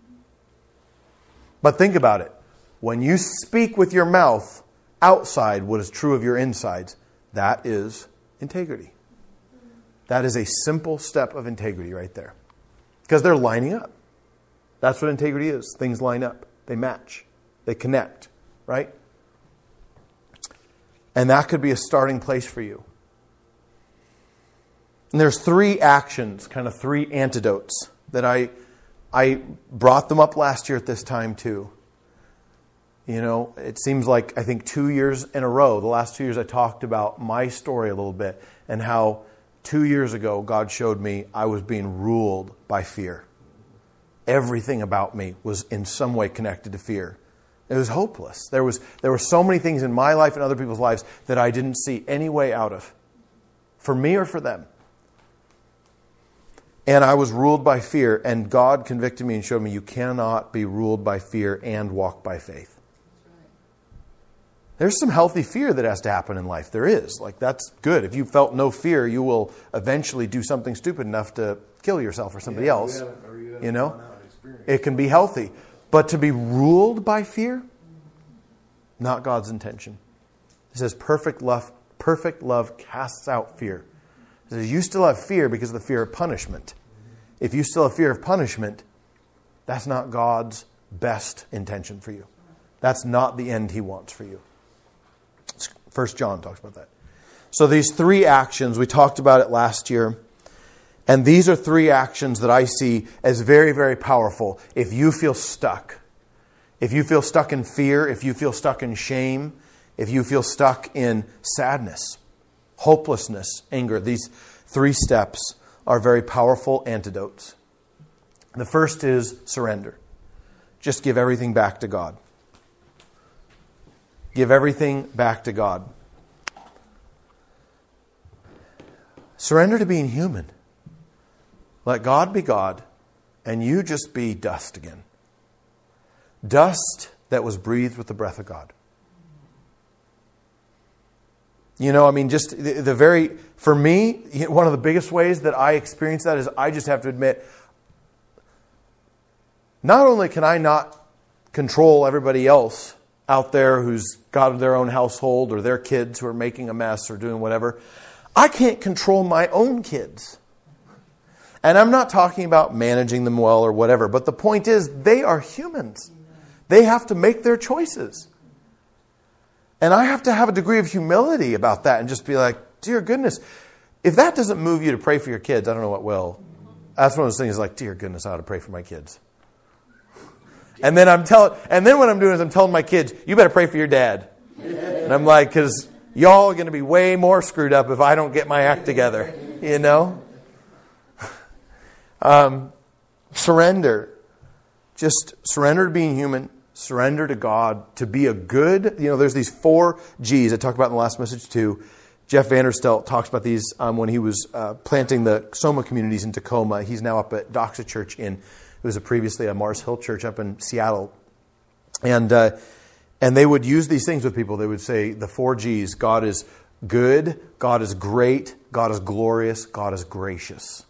But think about it. When you speak with your mouth outside what is true of your insides, that is integrity. That is a simple step of integrity right there. Because they're lining up. That's what integrity is. Things line up. They match. They connect. Right? And that could be a starting place for you. And there's three actions, kind of three antidotes that I brought them up last year at this time too. You know, it seems like, I think 2 years in a row, the last 2 years I talked about my story a little bit and how 2 years ago God showed me I was being ruled by fear. Everything about me was in some way connected to fear. It was hopeless. There were so many things in my life and other people's lives that I didn't see any way out of, for me or for them. And I was ruled by fear, and God convicted me and showed me you cannot be ruled by fear and walk by faith. There's some healthy fear that has to happen in life. There is. Like, that's good. If you felt no fear, you will eventually do something stupid enough to kill yourself or somebody else. You know? It can be healthy. But to be ruled by fear, not God's intention. It says perfect love casts out fear. It says you still have fear because of the fear of punishment. if you still have fear of punishment, that's not God's best intention for you. That's not the end He wants for you. 1 John talks about that. So these 3 actions, we talked about it last year. And these are 3 actions that I see as very, very powerful. If you feel stuck, if you feel stuck in fear, if you feel stuck in shame, if you feel stuck in sadness, hopelessness, anger, these 3 steps are very powerful antidotes. The first is surrender. Just give everything back to God. Give everything back to God. Surrender to being human. Let God be God, and you just be dust again. Dust that was breathed with the breath of God. You know, I mean, just for me, one of the biggest ways that I experience that is I just have to admit, not only can I not control everybody else out there who's got their own household or their kids who are making a mess or doing whatever, I can't control my own kids. And I'm not talking about managing them well or whatever, but the point is they are humans. They have to make their choices. And I have to have a degree of humility about that and just be like, dear goodness, if that doesn't move you to pray for your kids, I don't know what will. That's one of those things like, dear goodness, I ought to pray for my kids. And then what I'm doing is I'm telling my kids, you better pray for your dad. And I'm like, because y'all are going to be way more screwed up if I don't get my act together, you know? Surrender. Just surrender to being human. Surrender to God. To be a good, there's these 4 G's I talked about in the last message too. Jeff Vanderstelt talks about these when he was planting the Soma communities in Tacoma. He's now up at Doxa Church it was previously a Mars Hill Church up in Seattle. And they would use these things with people. They would say the 4 G's. God is good. God is great. God is glorious. God is gracious.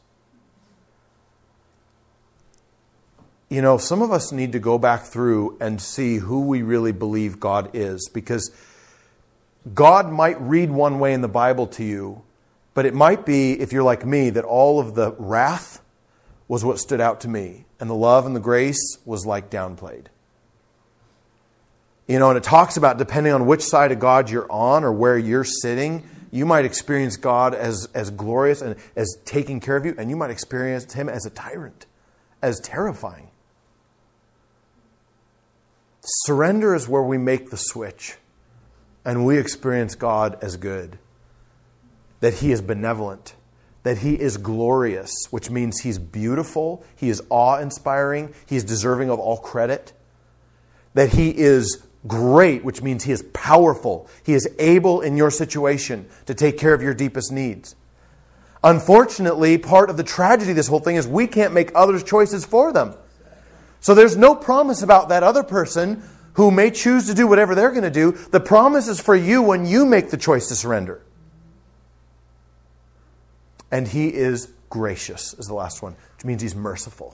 You know, some of us need to go back through and see who we really believe God is. Because God might read one way in the Bible to you, but it might be, if you're like me, that all of the wrath was what stood out to me. And the love and the grace was like downplayed. You know, and it talks about depending on which side of God you're on or where you're sitting, you might experience God as glorious and as taking care of you, and you might experience Him as a tyrant, as terrifying. Surrender is where we make the switch and we experience God as good. That He is benevolent. That He is glorious, which means He's beautiful. He is awe-inspiring. He is deserving of all credit. That He is great, which means He is powerful. He is able in your situation to take care of your deepest needs. Unfortunately, part of the tragedy of this whole thing is we can't make others' choices for them. So there's no promise about that other person who may choose to do whatever they're going to do. The promise is for you when you make the choice to surrender. And He is gracious, is the last one, which means He's merciful.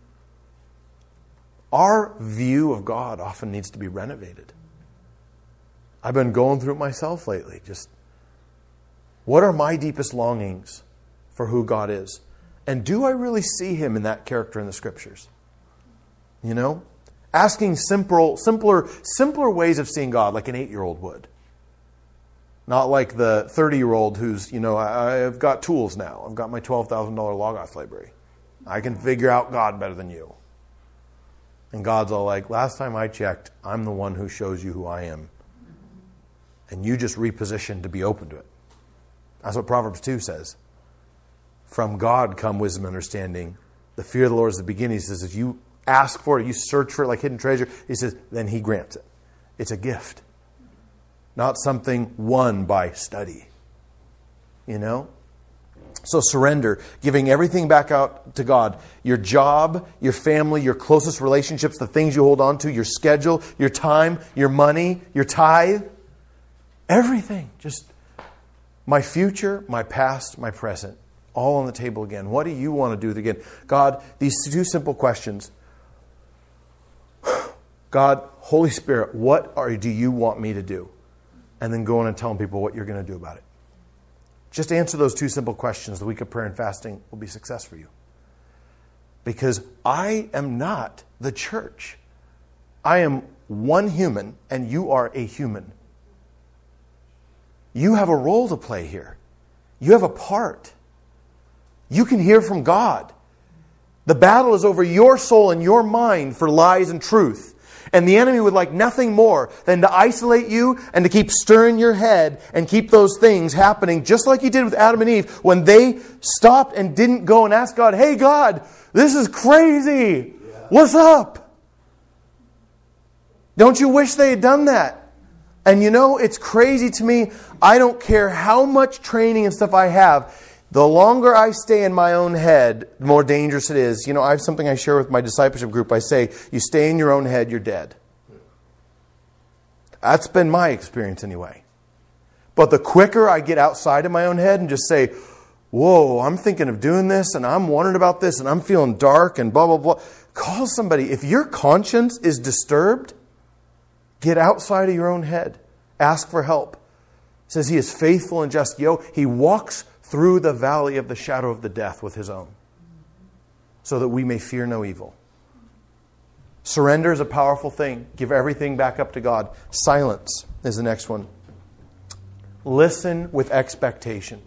Our view of God often needs to be renovated. I've been going through it myself lately. Just, what are my deepest longings for who God is? And do I really see Him in that character in the Scriptures? You know? Asking simpler ways of seeing God, like an 8-year-old would. Not like the 30-year-old who's, I've got tools now. I've got my $12,000 Logos library. I can figure out God better than you. And God's all like, last time I checked, I'm the one who shows you who I am. And you just repositioned to be open to it. That's what Proverbs 2 says. From God come wisdom and understanding. The fear of the Lord is the beginning. He says, if you ask for it, you search for it like hidden treasure, He says, then He grants it. It's a gift. Not something won by study. You know? So surrender, giving everything back out to God. Your job, your family, your closest relationships, the things you hold on to, your schedule, your time, your money, your tithe. Everything. Just my future, my past, my present. All on the table again. What do you want to do with it again? God, these 2 simple questions. God, Holy Spirit, what do you want me to do? And then go in and tell people what you're going to do about it. Just answer those 2 simple questions. The week of prayer and fasting will be success for you. Because I am not the church. I am one human, and you are a human. You have a role to play here. You have a part. You can hear from God. The battle is over your soul and your mind for lies and truth. And the enemy would like nothing more than to isolate you and to keep stirring your head and keep those things happening, just like he did with Adam and Eve when they stopped and didn't go and ask God, hey God, this is crazy. What's up? Don't you wish they had done that? And you know, it's crazy to me. I don't care how much training and stuff I have. The longer I stay in my own head, the more dangerous it is. You know, I have something I share with my discipleship group. I say, you stay in your own head, you're dead. That's been my experience anyway. But the quicker I get outside of my own head and just say, whoa, I'm thinking of doing this and I'm wondering about this and I'm feeling dark and blah, blah, blah. Call somebody. If your conscience is disturbed, get outside of your own head. Ask for help. It says he is faithful and just. He walks through the valley of the shadow of the death with his own, so that we may fear no evil. Surrender is a powerful thing. Give everything back up to God. Silence is the next one. Listen with expectation.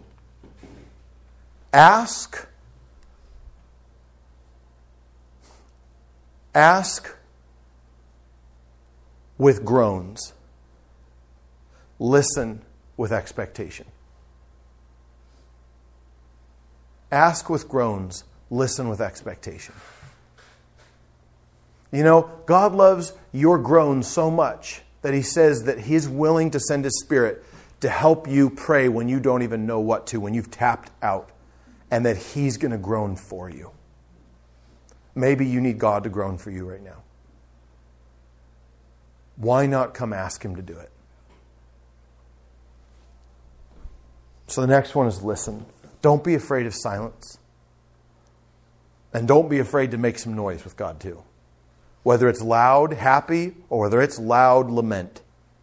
Ask with groans. Listen with expectation. Ask with groans, listen with expectation. You know, God loves your groans so much that he says that he's willing to send his Spirit to help you pray when you don't even know what to, when you've tapped out, and that he's going to groan for you. Maybe you need God to groan for you right now. Why not come ask him to do it? So the next one is listen. Don't be afraid of silence. And don't be afraid to make some noise with God too. Whether it's loud, happy, or whether it's loud, lament.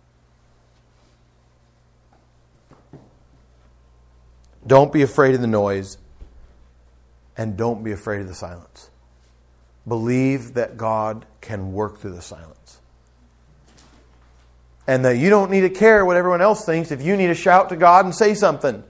Don't be afraid of the noise. And don't be afraid of the silence. Believe that God can work through the silence. And that you don't need to care what everyone else thinks if you need to shout to God and say something.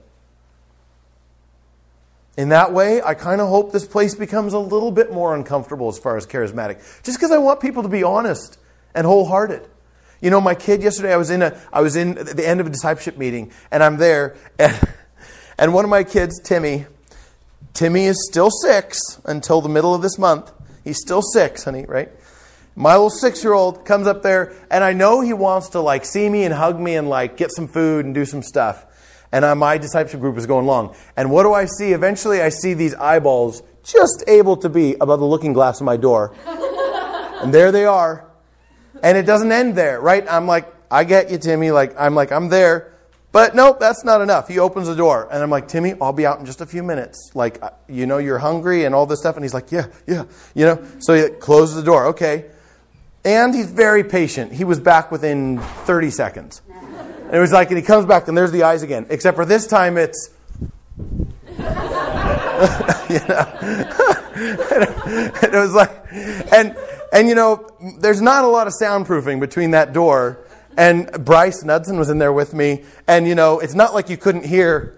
In that way, I kind of hope this place becomes a little bit more uncomfortable as far as charismatic. Just because I want people to be honest and wholehearted. You know, my kid yesterday, I was in at the end of a discipleship meeting, and I'm there, and one of my kids, Timmy is still 6 until the middle of this month. He's still 6, honey, right? My little 6-year-old comes up there, and I know he wants to like see me and hug me and like get some food and do some stuff. And my discipleship group is going along. And what do I see? Eventually I see these eyeballs just able to be above the looking glass of my door. And there they are. And it doesn't end there, right? I'm like, I get you, Timmy. I'm there. But nope, that's not enough. He opens the door. And I'm like, Timmy, I'll be out in just a few minutes. Like, you know, you're hungry and all this stuff. And he's like, yeah. You know, so he closes the door. Okay. And he's very patient. He was back within 30 seconds. And it was like, and he comes back, and there's the eyes again. Except for this time, it's, you know. And it was like, and you know, there's not a lot of soundproofing between that door. And Bryce Knudsen was in there with me, and you know, it's not like you couldn't hear,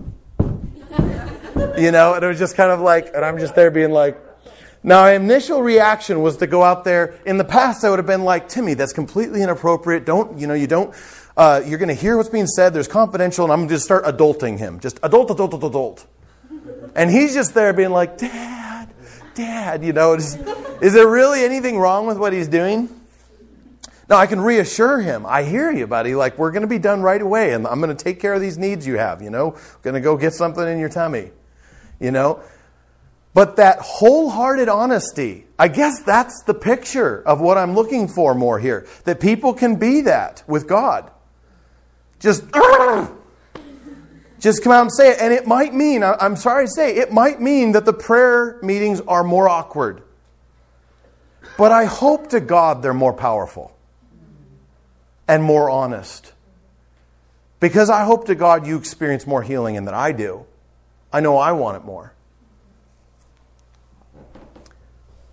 you know. And it was just kind of like, and I'm just there being like. Now, my initial reaction was to go out there. In the past, I would have been like, Timmy, that's completely inappropriate. You're going to hear what's being said. There's confidential, and I'm going to just start adulting him. Just adult. And he's just there being like, Dad, you know, is there really anything wrong with what he's doing? Now, I can reassure him. I hear you, buddy. Like, we're going to be done right away, and I'm going to take care of these needs you have, you know. I'm going to go get something in your tummy, you know. But that wholehearted honesty, I guess that's the picture of what I'm looking for more here. That people can be that with God. Just come out and say it. And it might mean, I'm sorry to say, it might mean that the prayer meetings are more awkward. But I hope to God they're more powerful and more honest. Because I hope to God you experience more healing than I do. I know I want it more.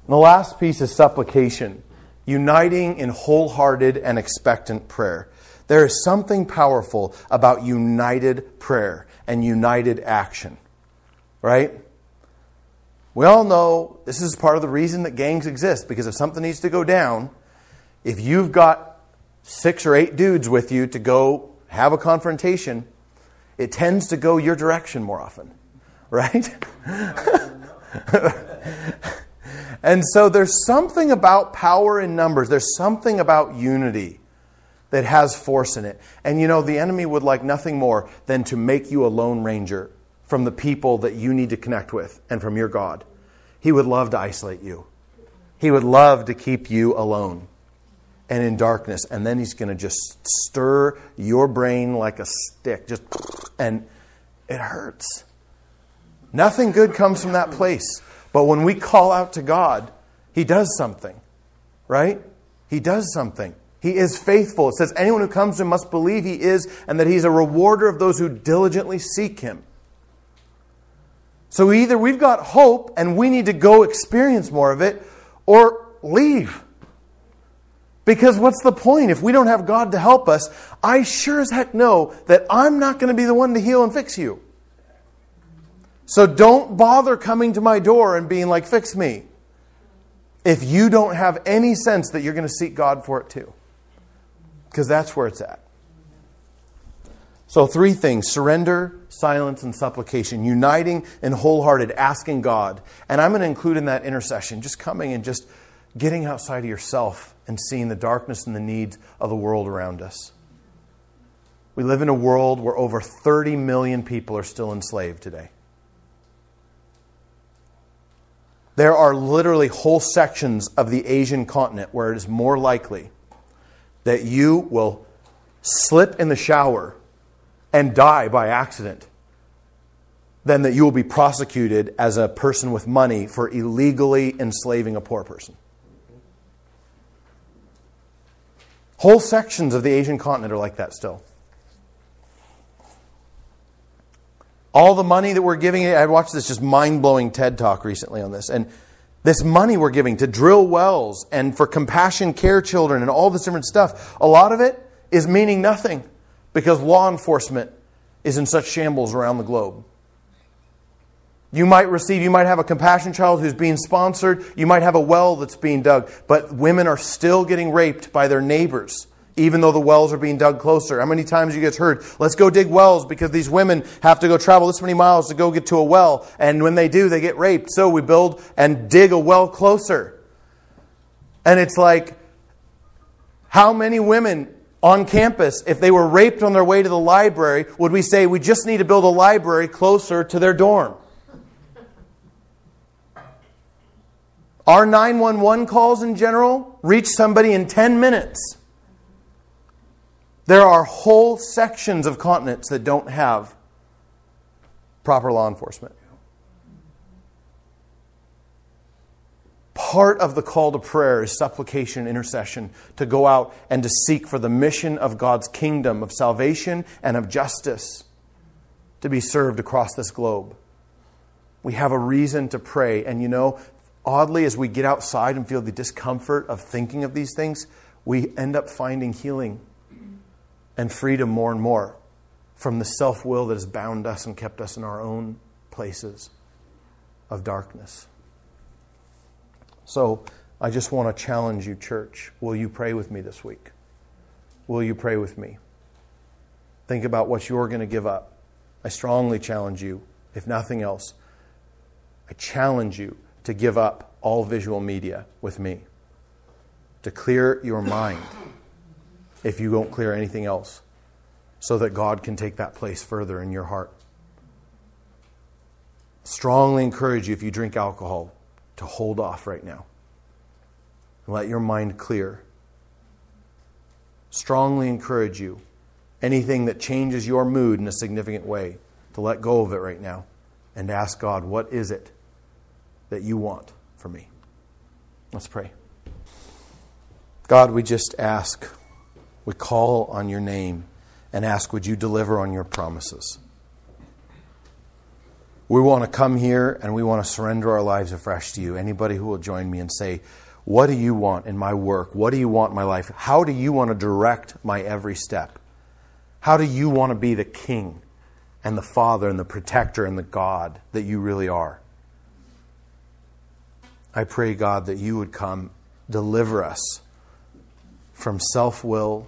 And the last piece is supplication, uniting in wholehearted and expectant prayer. There is something powerful about united prayer and united action, right? We all know this is part of the reason that gangs exist, because if something needs to go down, if you've got 6 or 8 dudes with you to go have a confrontation, it tends to go your direction more often, right? And so there's something about power in numbers. There's something about unity that has force in it. And you know, the enemy would like nothing more than to make you a lone ranger from the people that you need to connect with and from your God. He would love to isolate you. He would love to keep you alone and in darkness. And then he's going to just stir your brain like a stick. And it hurts. Nothing good comes from that place. But when we call out to God, He does something, right? He does something. He is faithful. It says, anyone who comes to Him must believe He is, and that He's a rewarder of those who diligently seek Him. So either we've got hope and we need to go experience more of it, or leave. Because what's the point? If we don't have God to help us, I sure as heck know that I'm not going to be the one to heal and fix you. So don't bother coming to my door and being like, fix me, if you don't have any sense that you're going to seek God for it too. Because that's where it's at. So 3 things: surrender, silence, and supplication. Uniting and wholehearted, asking God. And I'm going to include in that intercession, just coming and just getting outside of yourself and seeing the darkness and the needs of the world around us. We live in a world where over 30 million people are still enslaved today. There are literally whole sections of the Asian continent where it is more likely that you will slip in the shower and die by accident than that you will be prosecuted as a person with money for illegally enslaving a poor person. Whole sections of the Asian continent are like that still. All the money that we're giving, I watched this just mind-blowing TED Talk recently on this. And this money we're giving to drill wells and for compassion care children and all this different stuff, a lot of it is meaning nothing because law enforcement is in such shambles around the globe. You might have a compassion child who's being sponsored. You might have a well that's being dug. But women are still getting raped by their neighbors, even though the wells are being dug closer. How many times you guys heard, let's go dig wells because these women have to go travel this many miles to go get to a well. And when they do, they get raped. So we build and dig a well closer. And it's like, how many women on campus, if they were raped on their way to the library, would we say, we just need to build a library closer to their dorm? Our 911 calls in general reach somebody in 10 minutes. There are whole sections of continents that don't have proper law enforcement. Part of the call to prayer is supplication and intercession, to go out and to seek for the mission of God's kingdom of salvation and of justice to be served across this globe. We have a reason to pray. And you know, oddly, as we get outside and feel the discomfort of thinking of these things, we end up finding healing and freedom more and more from the self-will that has bound us and kept us in our own places of darkness. So I just want to challenge you, church. Will you pray with me this week? Will you pray with me? Think about what you're going to give up. I strongly challenge you, if nothing else, I challenge you to give up all visual media with me. To clear your mind, if you don't clear anything else, so that God can take that place further in your heart. Strongly encourage you, if you drink alcohol, to hold off right now. And let your mind clear. Strongly encourage you, anything that changes your mood in a significant way, to let go of it right now and ask God, what is it that you want for me? Let's pray. God, we just ask, we call on your name and ask, would you deliver on your promises? We want to come here and we want to surrender our lives afresh to you. Anybody who will join me and say, what do you want in my work? What do you want in my life? How do you want to direct my every step? How do you want to be the king and the father and the protector and the God that you really are? I pray, God, that you would come deliver us from self-will,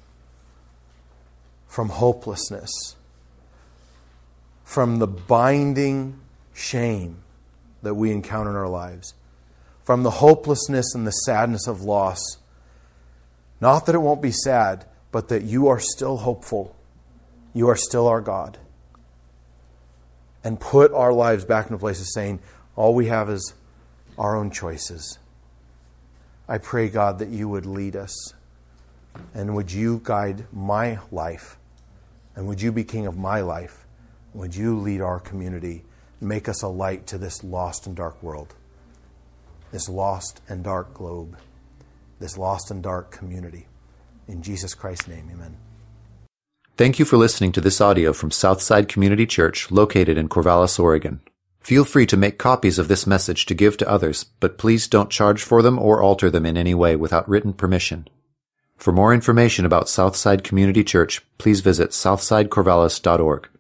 from hopelessness, from the binding shame that we encounter in our lives, from the hopelessness and the sadness of loss. Not that it won't be sad, but that you are still hopeful. You are still our God. And put our lives back in a place of saying, all we have is our own choices. I pray, God, that you would lead us. And would you guide my life? And would you be king of my life? Would you lead our community and make us a light to this lost and dark world? This lost and dark globe. This lost and dark community. In Jesus Christ's name, amen. Thank you for listening to this audio from Southside Community Church, located in Corvallis, Oregon. Feel free to make copies of this message to give to others, but please don't charge for them or alter them in any way without written permission. For more information about Southside Community Church, please visit southsidecorvallis.org.